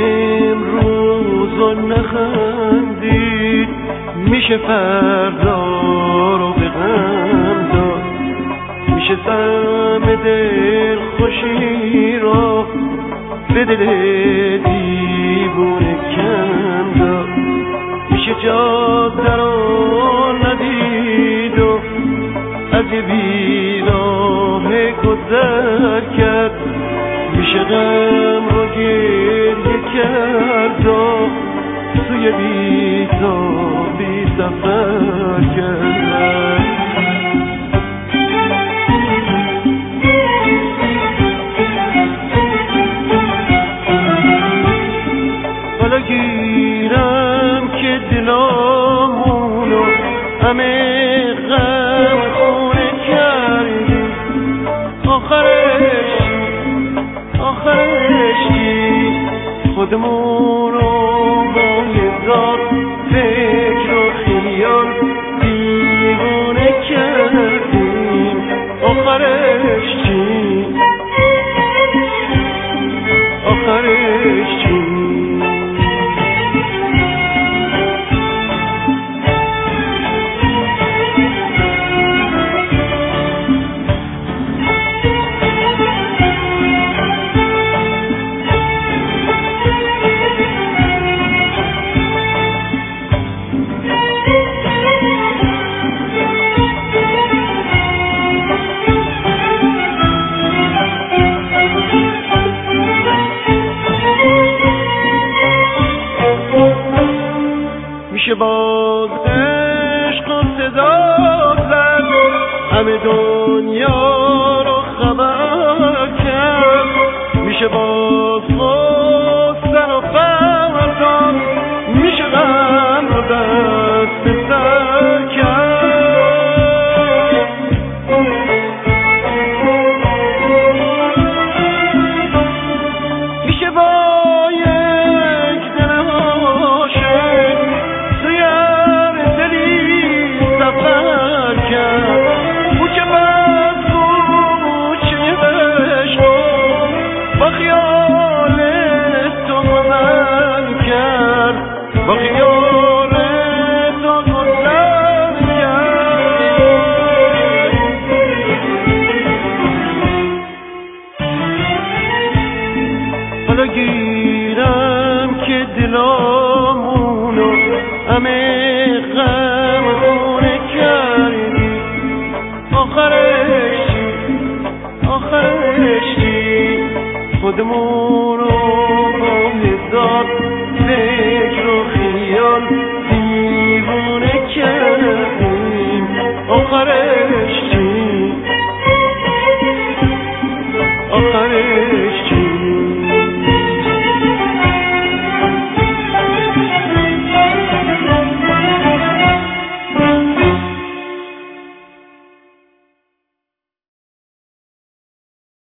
امروز نخندید میشه فردا رو به غم داد، میشه سم دل خوشی رو به دل دیوونه کم داد، میشه جاده رو ندید و از یه بیراه گذر کرد، میشه غم رو گریه کرد و سوی بی‌تابی سفر کرد. حالا گیرم که دلامونو همه غم خونه کردی، آخرش چی؟ خودمون رو با هزار فکر و خیال دیوونه کردیم، آخرش چی؟ میشه باز عشق و صدا زد، همه دنیا رو خبر کرد، میشه باز خواستن و فردا، میشه غم رو دست به سر کرد. میشه با یک دل عاشق توی هر دلی سفر کرد، کوچه بس کوچه عشق با خیال تو گذر کرد، با خیال تو گذر کرد. حالا گیرم که دلامونو همه غم خونه کردی، آخرش چی؟ خودمون رو